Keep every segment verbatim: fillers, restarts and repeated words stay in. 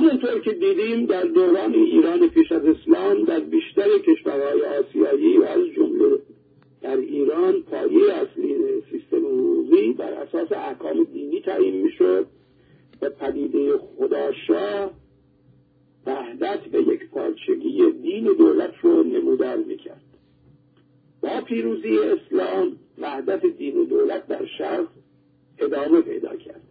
همونطور که دیدیم در دوران ایران پیش از اسلام در بیشتر کشورهای آسیایی و از جمله در ایران پایه اصلی سیستم حقوقی بر اساس احکام دینی تعیین میشد و پدیده خداشاه وحدت به یک پارچگی دین و دولت رو نمودار میکرد. با پیروزی اسلام وحدت دین و دولت در شرق ادامه پیدا کرد.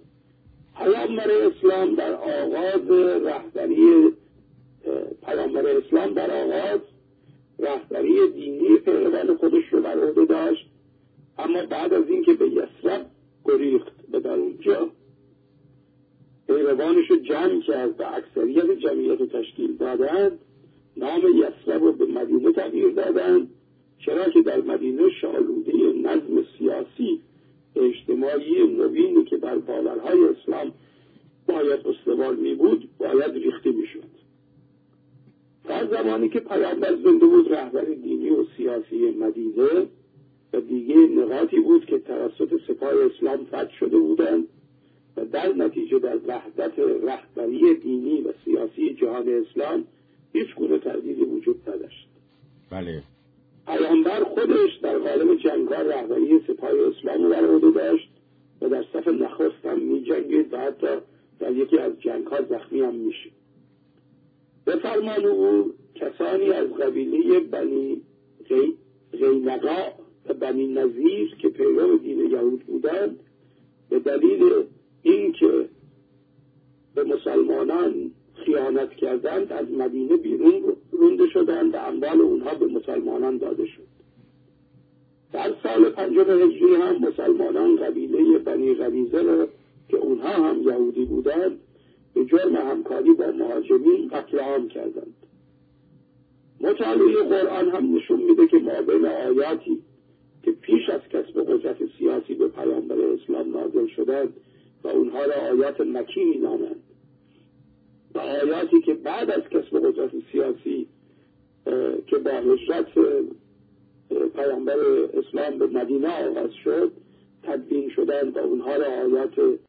پیامبر اسلام در آغاز رهبری پیامبر اسلام در آغاز رهبری دینی پیروان خودش رو بر عهده داشت، اما بعد از اینکه به یثرب گریخت و در اونجا پیروانش رو جمع کرد و اکثریت جمعیت رو تشکیل دادند، نام یثرب رو به مدینه تغییر دادند، چرا که در مدینه شالوده نظم سیاسی اجتماعی نوینی که بر باورهای اسلام باید استوار می بود باید ریخته می شد. تا زمانی که پیامبر زنده بود رهبر دینی و سیاسی مدینه و دیگه نقاطی بود که توسط سپاه اسلام فتح شده بودند و در نتیجه در وحدت رهبری دینی و سیاسی جهان اسلام هیچ گونه تردیدی وجود نداشت. بله. پیامبر خودش در قالب جنگ‌ها رهبری سپاه اسلام رو بر عهده داشت و در صف نخست هم می‌جنگید و حتی در یکی از جنگ‌ها زخمی هم میشه. به فرمان او کسانی از قبیله بنی غینقا و بنی نظیر که پیرو دین یهود بودند به دلیل اینکه به مسلمانان خیانت کردند از مدینه بیرون رونده شدند و اموال اونها به مسلمانان داده شد. در سال پنجم هجری هم مسلمانان قبیله بنی غریزه را که اونها هم یهودی بودند به جرم همکاری با مهاجرین قتل عام کردند. مطالعه قرآن هم نشون میده که مابین آیاتی که پیش از کسب قدرت سیاسی به پیامبر اسلام نازل شدند و اونها را آیات مکی مینامند و آیاتی که بعد از کسب قدرت سیاسی که با هجرت پیامبر اسلام به مدینه آغاز شد تدوین شدند و اونها را آیات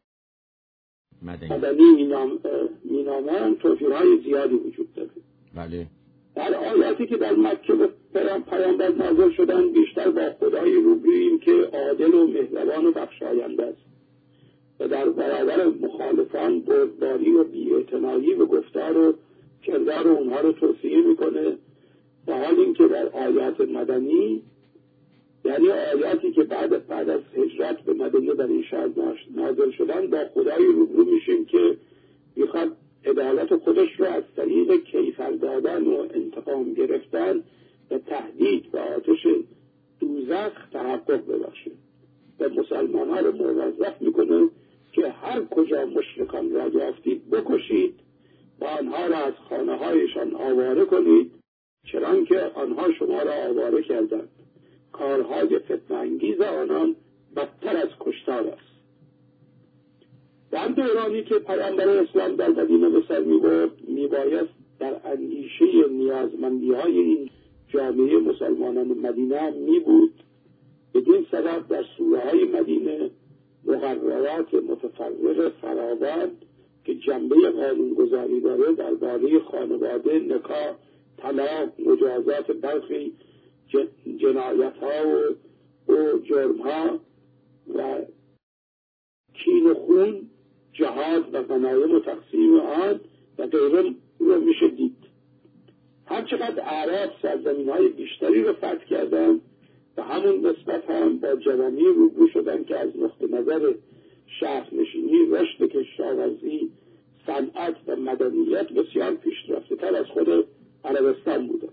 مدنی مینامند، توفیرهای زیادی وجود داره. بله. در آیاتی که در مکه به پیامبر نازل شدند بیشتر با خدای روبروییم که عادل و مهربان و بخشاینده است و در برابر مخالفان بردباری و بی‌اعتنایی به گفتار و کردار اونها رو توصیه میکنه، و حال اینکه در آیات مدنی یعنی آیاتی که بعد بعد از هجرت به مدینه در این شهر نازل شدن با خدای روبرو میشیم که میخواد عدالت خودش رو از طریق کیفر دادن و انتقام گرفتن و تهدید و آتش دوزخ تحقق ببخشه و مسلمان ها رو موظف میکنه که هر کجا مشرکان را یافتید بکشید و آنها را از خانه هایشان آواره کنید، چنان که آنها شما را آواره کردند. کارهای فتنه انگیز آنان بدتر از کشتار است. در دورانی که پیامبر اسلام در مدینه به سر می‌برد میبایست در اندیشه نیازمندی های این جامعه مسلمانان مدینه می بود. بدین سبب در سوره های مدینه مقررات متفرق فراوان که جنبه قانونگذاری داره درباره خانواده، نکاح، طلاق، مجازات برخی جنایت ها و, و جرم ها و کین و خون، جهاد و غنایم و تقسیم آن و غیره رو میشه دید. هرچقدر اعراب سرزمین های بیشتری رو فتح کردن و همون نسبت هم با جوانی روبرو شدن که از نقطه نظر شهرنشینی، رشد کشاورزی، صنعت و مدنیت بسیار پیشرفته تر از خود عربستان بودند.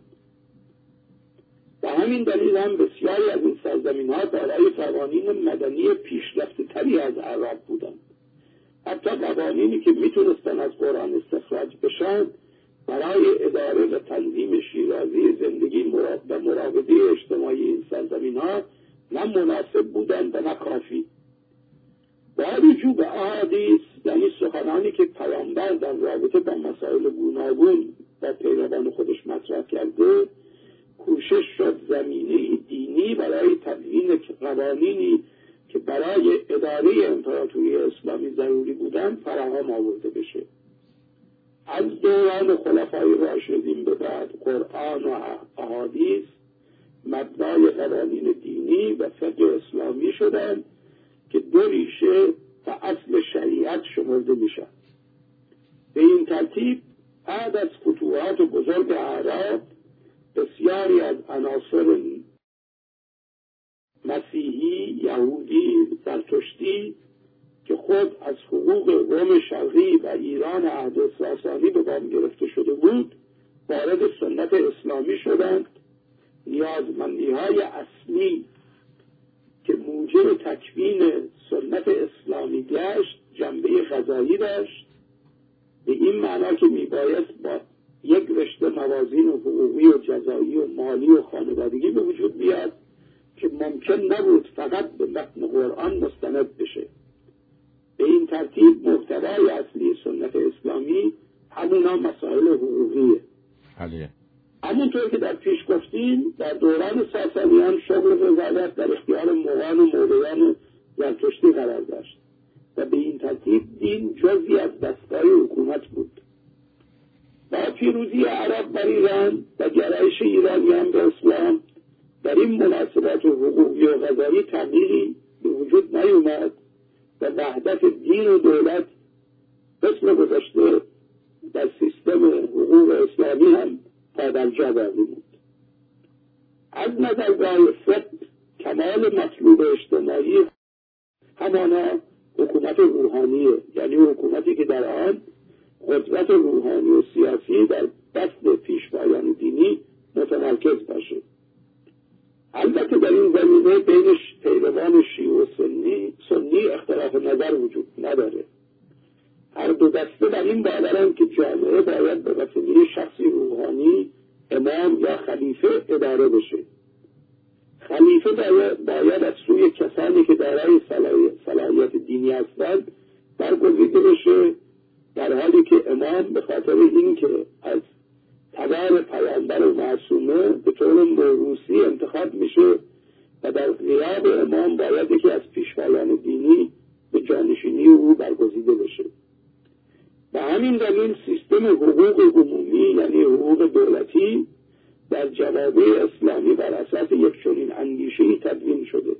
و همین دلیل هم بسیاری از این سرزمین ها دارای قوانین مدنی پیشرفته تری از اعراب بودند. حتی قوانینی که میتونستن از قرآن استخراج بشن برای اداره و تنظیم شیرازی زندگی و مراقبه اجتماعی این سرزمین ها نه مناسب بودند و نه کافی. با رجوع به احادیث، یعنی سخنانی که پیامبر در رابطه با مسائل گوناگون با پیروان خودش مطرح کرده، کوشش شد زمینه دینی برای تدوین قوانینی که برای اداره امپراتوری اسلامی ضروری بودند فراهم آورده بشه. از دوران خلفای راشدین به بعد قرآن و احادیث مبنای قوانین دینی و فقه اسلامی شدند که دو ریشه و اصل شریعت شمرده میشن. به این ترتیب بعد از فتوحات بزرگ اعراب بسیاری از عناصر مسیحی، یهودی، زرتشتی که خود از حقوق روم شرقی و ایران عهد ساسانی به وام گرفته شده بود وارد سنت اسلامی شدند. نیازمندی‌های اصلی که موجب تکوین سنت اسلامی گشت جنبه غذایی داشت، به این معنا که میبایست با یک رشته موازین و حقوقی و جزایی و مالی و خانوادگی به وجود بیاد که ممکن نبود فقط به متن قرآن مستند بشه. به این ترتیب محتوای اصلی سنت اسلامی همونا مسائل حقوقیه. بله. همونطور که در پیش گفتیم در دوران ساسانیان شغل قضاوت در اختیار مغان و مولویان زرتشتی قرار داشت و به این ترتیب دین جزئی از دستگاه حکومت بود. با پیروزی عرب بر ایران و گرایش ایرانیان به اسلام در این مناسبات حقوقی و قضایی تغییری به وجود نیومد و وحدت دین و دولت مثل گذشته در سیستم حقوق اسلامی هم پادرجا باقی بود. از نظرگاه فقه کمال مطلوب اجتماعی همانا حکومت روحانیه، یعنی حکومتی که در آن قدرت روحانی و سیاسی در دست پیشوایان دینی متمرکز باشه. البته در این زمینه بین پیروان شیعه و سنی سنی اختلاف نظر وجود نداره. هر دو دسته در این باورند که جامعه باید به وسیله شخصی روحانی، امام یا خلیفه اداره بشه. خلیفه باید از سوی کسانی که دارای صلاحیت دینی هستند برگزیده بشه، در حالی که امام به خاطر اینکه از تبار پیامبر و معصومه به طور موروثی انتخاب میشه و در غیاب امام باید یکی از پیشوایان دینی به جانشینی او برگزیده بشه. به همین دلیل سیستم حقوق عمومی یعنی حقوق دولتی در جوامع اسلامی بر اساس یک چنین اندیشه‌ای تدوین شده.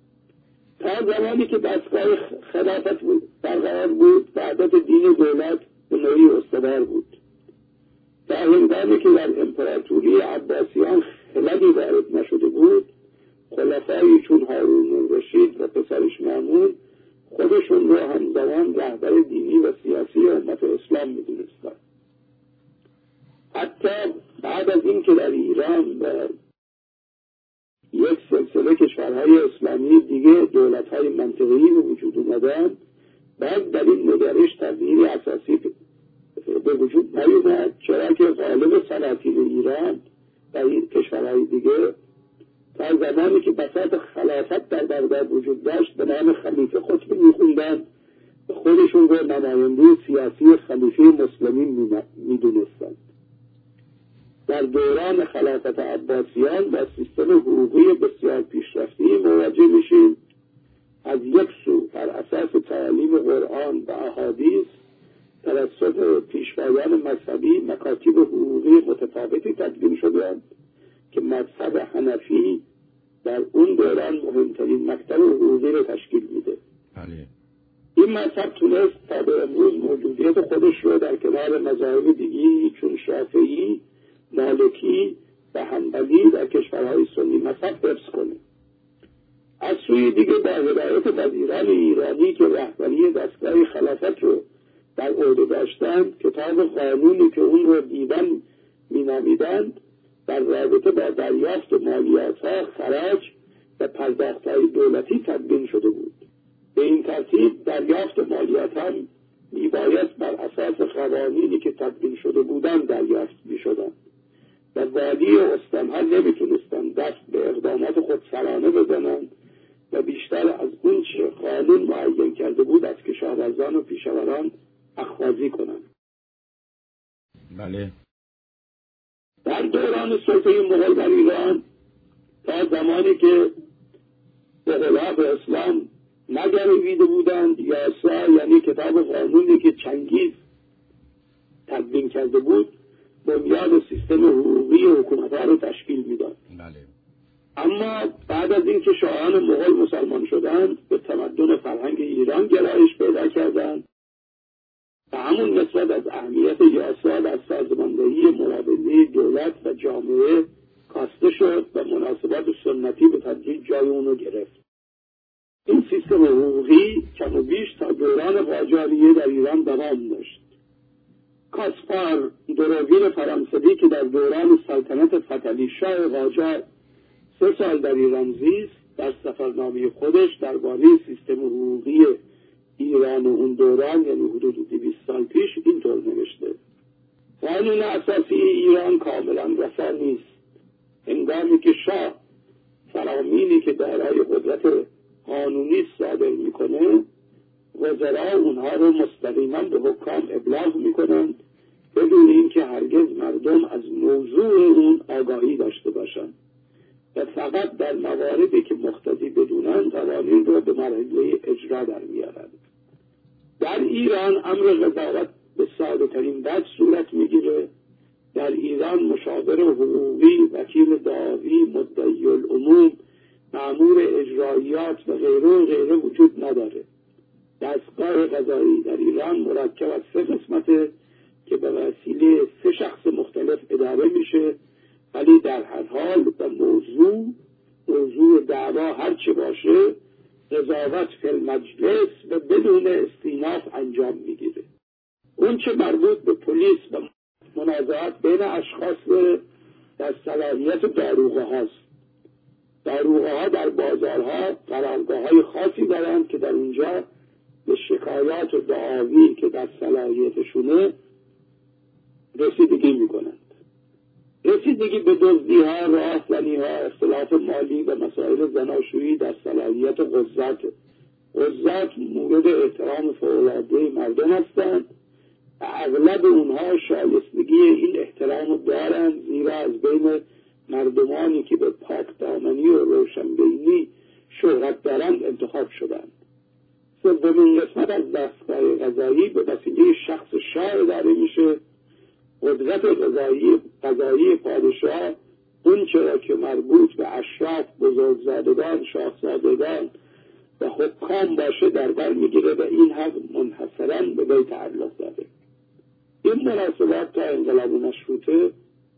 تا زمانی که دستگاه خلافت برقرار بود وحدت دین و دولت به نوعی استوار بود. در هنگامی که در امپراتوری عباسیان خللی وارد نشده بود، خلفایی چون هارون الرشید و پسرش مامون خودشون رو همزمان رهبر دینی و سیاسی امت اسلام می‌دونستند. حتی بعد از این که در ایران و یک سلسله کشورهای اسلامی دیگه دولت‌های منطقه‌ای به وجود اومدن، بعد در این نگرش تغییری اساسی به وجود نیومد، چرا که غالب سلاطین ایران و این کشورهای دیگه تا زمانی که بساط خلافت در بغداد وجود داشت به نام خلیفه خطبه میخوندن و خودشون رو نماینده سیاسی خلیفه مسلمین میدونستند. در دوران خلافت عباسیان با سیستم حقوقی بسیار پیشرفته مواجه میشیم. از یک سو بر اساس تعالیم قرآن و احادیث توسط پیشوایان مذهبی مکاتب حقوقی متفاوتی تدوین شدند که مذهب حنفی در اون دوران مهمترین مکتب حقوقی رو تشکیل میده. بله. این مذهب تونست تا به امروز موجودیت خودش رو در کنار مذاهب دیگی چون شافعی، مالکی و حنبلی در کشورهای سنی مذهب حفظ کنه. از سوی دیگه با هدایت وزیران ایرانی که رهبری دستگاه خلافت رو در عهده داشتند، کتاب قانونی که اون رو دیوان مینامیدند در رابطه با دریافت مالیات‌ها، خراج و پرداخت‌های دولتی تدوین شده بود. به این ترتیب دریافت مالیات هم میبایست بر اساس قوانینی که تدوین شده بودند دریافت میشدند و والی و استان‌ها نمیتونستند دست به اقدامات خود سرانه بزنند و بیشتر از اون چه قانون معین کرده بود از کشاورزان و پیشاوران اخاذی کنند. بله. در دوران سلطه مغول در ایران تا زمانی که اغلاق اسلام نگرویده بودند، یاسا یعنی کتاب قانونی که چنگیز تدوین کرده بود بنیاد سیستم حقوقی حکومت‌ها رو تشکیل میداد. بله. اما بعد از اینکه شاهان مغول مسلمان شدند به تمدن فرهنگ ایران گرایش پیدا کردند و همون نسبت از اهمیت یاسا در سازماندهی مراودهی دولت و جامعه کاسته شد و مناسبات سنتی به تدریج جای اونو گرفت. این سیستم حقوقی کم و بیش تا دوران قاجاریه در ایران دوام داشت. کاسپار درویل فرانسوی که در دوران سلطنت فتحعلی شاه قاجار سه سال در ایران زیست، در سفرنامه خودش درباره سیستم حقوقی ایران و اون دوران، یعنی حدود دویست سال پیش، اینطور نوشته: قانون اساسی ایران کاملا رسا نیست. هنگامی که شاه فرامینی که دارای قدرت قانونی صادر میکنه، وزرا اونها رو مستقیما به حکام ابلاغ میکنند بدون اینکه هرگز مردم از موضوع اون آگاهی داشته باشند و فقط در مواردی که مقتضی بدونن قوانین رو به مرحله اجرا در میارند. در ایران امر قضاوت به ساده ترین وجه صورت میگیره. در ایران مشاور حقوقی، وکیل دعاوی، مدعی العموم، مأمور اجرایات و غیره و غیره وجود نداره. دستگاه قضایی در ایران مرکب از سه قسمته که به وسیله سه شخص مختلف اداره میشه، ولی در هر حال به موضوع موضوع دعوا هر چه باشه قضاوت فی المجلس و بدون استیناف انجام میگیره. اون چه مربوط به پلیس و منازعات بین اشخاص در صلاحیت داروغه هاست. داروغه ها در بازارها قرارگاه های خاصی دارند که در اونجا به شکایات و دعاوی که در صلاحیتشونه رسیدگی میکنند. رسیدگی به دزدی ها، راهزنی ها، اختلاف مالی و مسائل زناشویی در صلاحیت قضات. قضات مورد احترام فوق‌العاده مردم هستند و اغلب اونها شایستگی این احترام دارند، زیرا از بین مردمانی که به پاک دامنی و روشنبینی شهرت دارند انتخاب شدند. سومین قسمت از دستگاه قضایی به وسیله شخص شاه اداره میشه. قدرت قضایی قضایی پادشاه اون چرا که مربوط به اشراف، بزرگزادگان، شاهزادگان و حکام باشه در بر میگیره و این حق منحصراً به وی تعلق داره. این مناسبات تا انقلاب مشروطه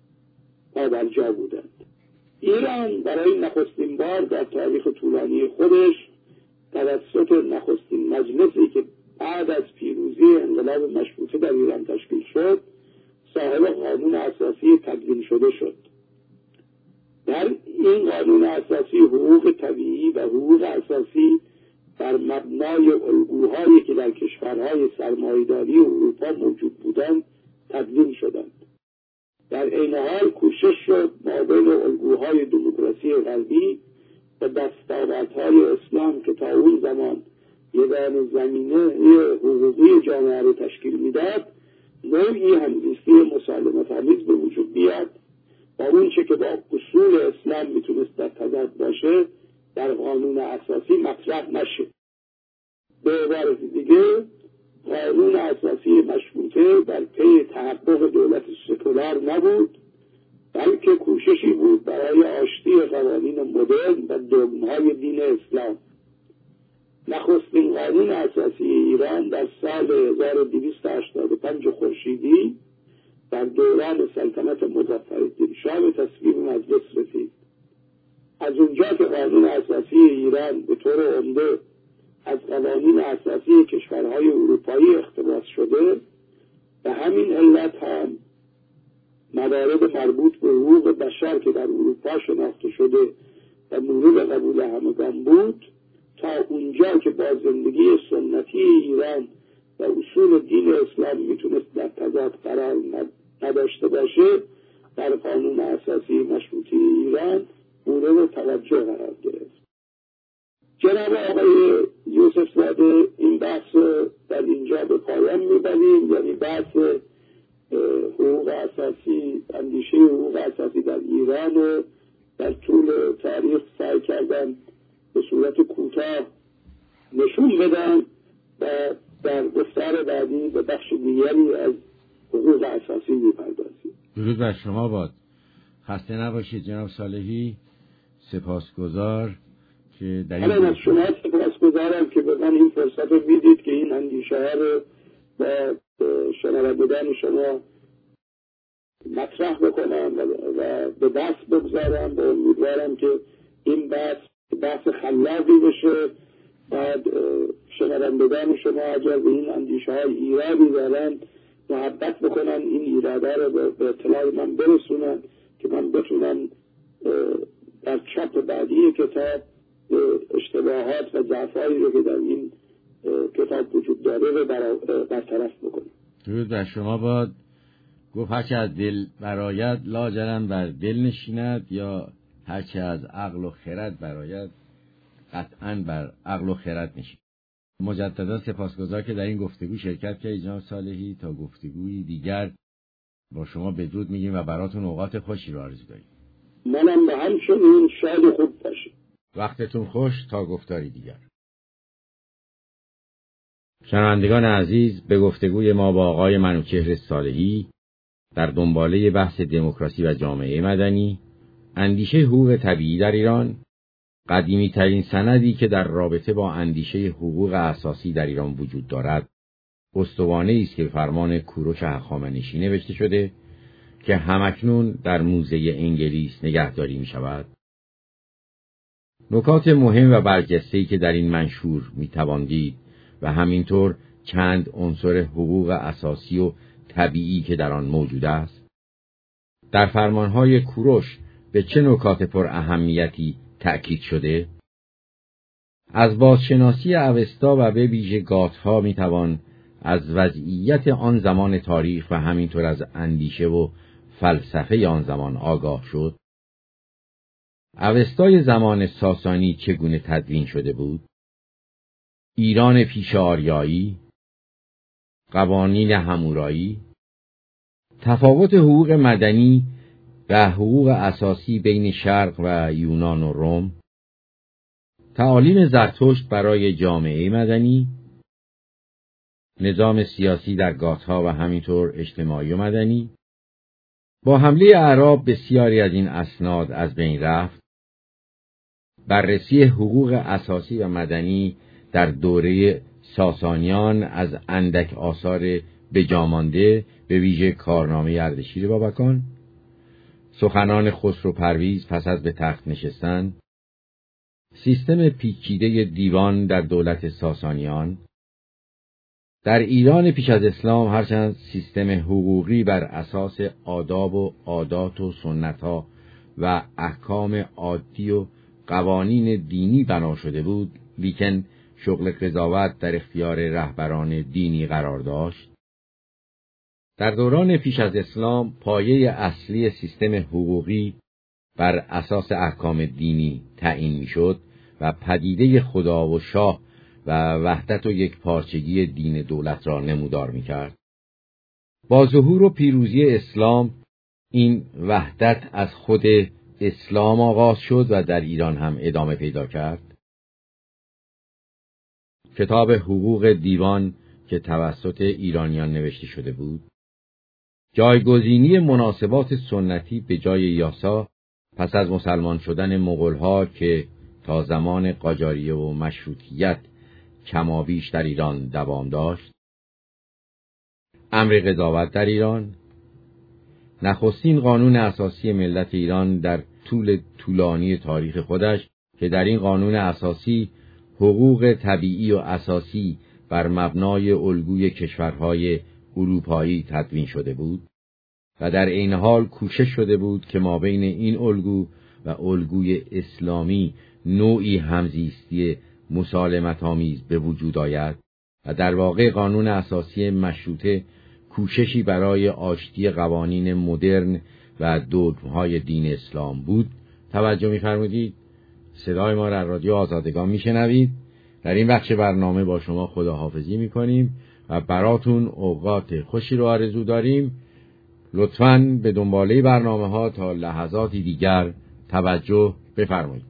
در جا بودند. ایران برای نخستین بار در تاریخ طولانی خودش توسط نخستین مجلسی که بعد از پیروزی انقلاب مشروطه در ایران تشکیل شد صاحب قانون اساسی تدوین شده شد. در این قانون اساسی حقوق طبیعی و حقوق اساسی بر مبنای الگوهایی که در کشورهای سرمایه‌داری اروپا موجود بودند تدوین شدند. در عین حال کوشش شد مابین الگوهای دموکراسی غربی و دستاوردهای اسلام که تا اون زمان یگان زمینه حقوقی جامعه رو تشکیل میداد نوعی همزیستی مسالمت‌آمیز به وجود بیاد و اون چه که با اصول اسلام میتونست در تضاد باشه در قانون اساسی مطرح نشه. به عبارت دیگه قانون اساسی مشروطه در پی تحقق دولت سکولار نبود، بلکه کوششی بود برای آشتی قوانین مدرن و دگم‌های دین اسلام. نخستین قانون اساسی ایران در سال هزار و دویست و هشتاد و پنج خورشیدی در دوران سلطنت مظفرالدین شاه به تصویب مجلس رسید. از اونجا که قانون اساسی ایران به طور عمده از قوانین اساسی کشورهای اروپایی اقتباس شده، به همین علت هم موارد مربوط به حقوق بشر که در اروپا شناخته شده و مورد قبول همگان بود، تا اونجا که با زندگی سنتی ایران و اصول دین اسلام میتونست در تضاد قرار نداشته باشه، در قانون اساسی مشروطه ایران مورد توجه قرار گرفت. جناب آقای یوسف زاده این بحث در اینجا به پایان میبریم، یعنی بحث حقوق اساسی، اندیشه حقوق اساسی در ایران و در طول تاریخ سعی کردن به صورت کوتاه نشون بدن و در گفتار بعدی به بخش دیگری از حقوق اساسی میپردازیم. درود بر شما باد. خسته نباشید جناب صالحی. سپاسگزار که در این از شما سپاسگزارم که به من این فرصت رو میدید که این اندیشه ها رو با شنوندگان شما مطرح بکنم و به دست بگذارم و امیدوارم که این بحث بحث خلاقی بشه. بعد شنوندگان شما اگر به این اندیشه های ایرادی دارن محبت بکنن، این ایراده رو به اطلاع من برسونن که من بتونم در چاپ بعدی کتاب اشتباهات و ضعفایی رو که در این کتاب وجود داره رو برطرف بکنم. درود بر شما باد. گفت هرچه از دل برآید لاجرم بر دل نشیند، یا هرچه از عقل و خرد برآید قطعاً بر عقل و خرد نشیند. مجددا سپاسگزار که در این گفتگو شرکت کردید جناب صالحی. تا گفتگویی دیگر با شما بدرود میگیم و براتون اوقات خوشی رو آرزو داریم. منم به همچنین شاد خوب باشید. وقتتون خوش. تا گفتاری دیگر. شنوندگان عزیز، به گفتگوی ما با آقای منوچهر صالحی در دنباله بحث دموکراسی و جامعه مدنی، اندیشه حقوق طبیعی در ایران، قدیمی ترین سندی که در رابطه با اندیشه حقوق اساسی در ایران وجود دارد، استوانه است که فرمان کوروش هخامنشی نوشته شده که همکنون در موزه انگلیس نگهداری می شود. نکات مهم و برجسته‌ای که در این منشور می توان دید و همینطور چند عنصر حقوق اساسی و طبیعی که در آن موجود است. در فرمانهای کوروش به چه نکات پر اهمیتی تأکید شده؟ از بازشناسی اوستا و به ویژه گاتها می توان از وضعیت آن زمان تاریخ و همینطور از اندیشه و فلسفه آن زمان آگاه شد. اوستای زمان ساسانی چگونه تدوین شده بود؟ ایران پیش آریایی، قوانین حمورایی، تفاوت حقوق مدنی و حقوق اساسی بین شرق و یونان و روم، تعالیم زرتشت برای جامعه مدنی، نظام سیاسی در گاتها و همینطور اجتماعی و مدنی. با حمله اعراب بسیاری از این اسناد از بین رفت. بررسی حقوق اساسی و مدنی در دوره ساسانیان از اندک آثار بجامانده به ویژه کارنامه اردشیر بابکان، سخنان خسرو پرویز پس از به تخت نشستن، سیستم پیچیده دیوان در دولت ساسانیان. در ایران پیش از اسلام هرچند سیستم حقوقی بر اساس آداب و عادات و سنت‌ها و احکام عادی و قوانین دینی بنا شده بود، لیکن شغل قضاوت در اختیار رهبران دینی قرار داشت. در دوران پیش از اسلام پایه اصلی سیستم حقوقی بر اساس احکام دینی تعیین میشد و پدیده خدا و شاه و وحدت و یک پارچگی دین دولت را نمودار میکرد. با ظهور و پیروزی اسلام این وحدت از خود اسلام آغاز شد و در ایران هم ادامه پیدا کرد. کتاب حقوق دیوان که توسط ایرانیان نوشته شده بود، جایگزینی مناسبات سنتی به جای یاسا پس از مسلمان شدن مغول‌ها که تا زمان قاجاریه و مشروطیت کمابیش در ایران دوام داشت، امر قضاوت در ایران، نخستین قانون اساسی ملت ایران در طول طولانی تاریخ خودش که در این قانون اساسی حقوق طبیعی و اساسی بر مبنای الگوی کشورهای اروپایی تدوین شده بود و در عین حال کوشش شده بود که مابین این الگو و الگوی اسلامی نوعی همزیستی مسالمت‌آمیز به وجود آید و در واقع قانون اساسی مشروطه کوششی برای آشتی قوانین مدرن و دogم‌های دین اسلام بود. توجه می‌فرمایید. صدای ما را رادیو آزادگان میشنوید. در این بخش برنامه با شما خداحافظی میکنیم و براتون اوقات خوشی رو آرزو داریم. لطفاً به دنباله برنامه ها تا لحظاتی دیگر توجه بفرمایید.